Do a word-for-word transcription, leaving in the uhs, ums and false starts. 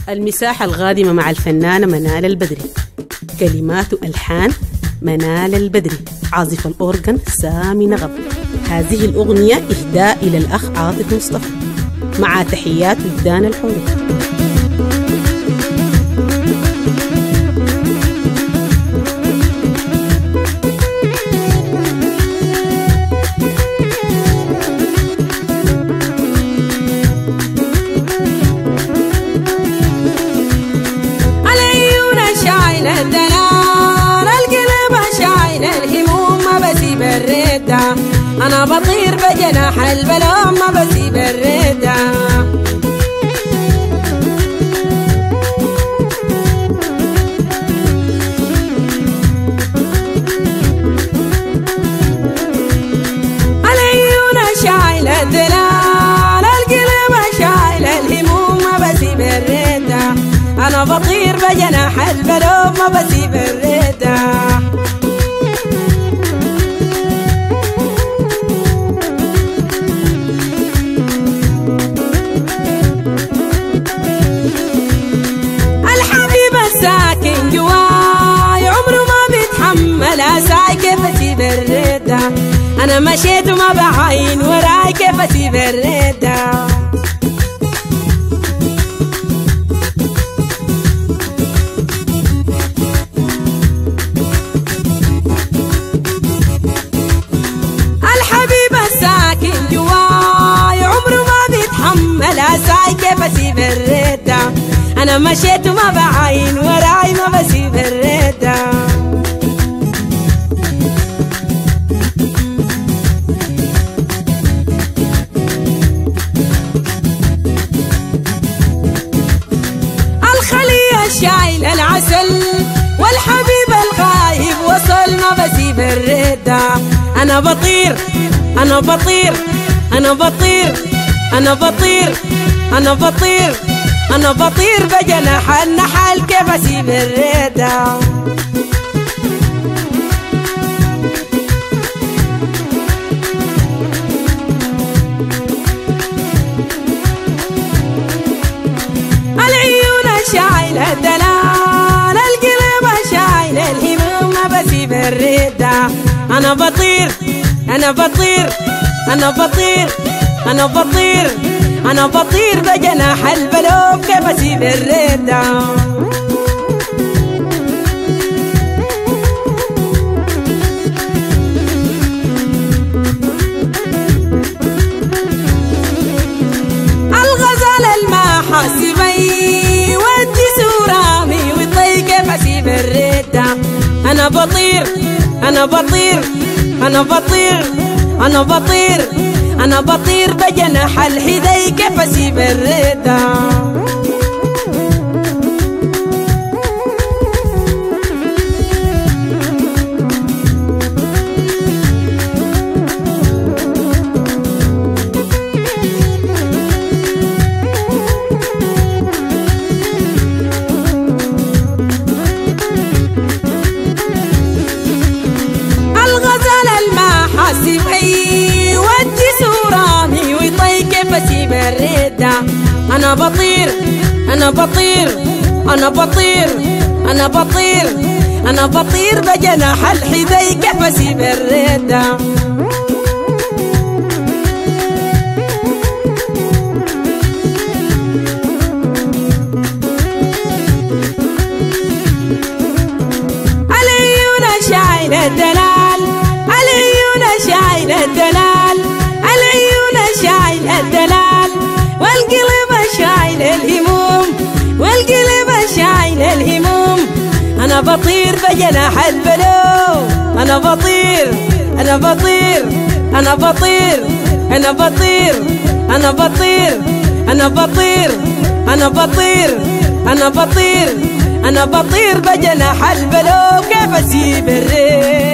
المساحة الغادمة مع الفنانة منال البدري. كلمات وألحان منال البدري، عازف الأورغن سامي نغب. هذه الأغنية إهداء إلى الأخ عاطف مصطفى، مع تحيات وجدان الحوري. أنا بطير بجناح البلوم ما بسيب الردة. العيون شايلة الدلال، القلب شايل الهموم ما بسيب الردة. أنا بطير بجناح البلوم ما بسيب الردة. ساكن جواي عمره ما بيتحمل اساي، كيف اسيب الردة؟ انا مشيت وما بعين وراي، كيف اسيب الردة؟ الحبيب الساكن جواي عمره ما بيتحمل اساي، كيف اسيب الردة؟ أنا مشيت وما بعين وراي، ما بسيب الردة. الخلية شايل العسل والحبيب الغايب وصل، ما بسيب الردة. أنا بطير أنا بطير أنا بطير أنا بطير أنا بطير أنا بطير بجناح النحل، كيف أسيب الردة؟ العيون شايلة الدلال، القلب شايل الهموم ما بسيب الردة. أنا بطير أنا بطير أنا بطير أنا بطير أنا بطير بجناح البلوم، كيف أسيب الردة؟ الغزال المحاسبي ودي سورامي وطي، كيف أسيب الردة؟ أنا بطير أنا بطير أنا بطير أنا بطير أنا بطير بجناح الحدي، كيف أسيب الردة؟ الغزال المحاسبي ودي سورامي وطي، كيف أسيب الردة؟ أنا بطير أنا بطير أنا بطير أنا بطير أنا بطير بجناح الحدي، كيف أسيب الردة؟ العيون شايلة الدلال، العيون شايلة الدلال، العيون شايلة الدلال، والقلب شايل الهموم والقلب شايل الهموم. أنا بطير بجناح البلوم، أنا بطير أنا بطير أنا بطير أنا بطير أنا بطير أنا بطير أنا بطير أنا بطير أنا بطير بجناح البلوم، كيف أسيب الريح؟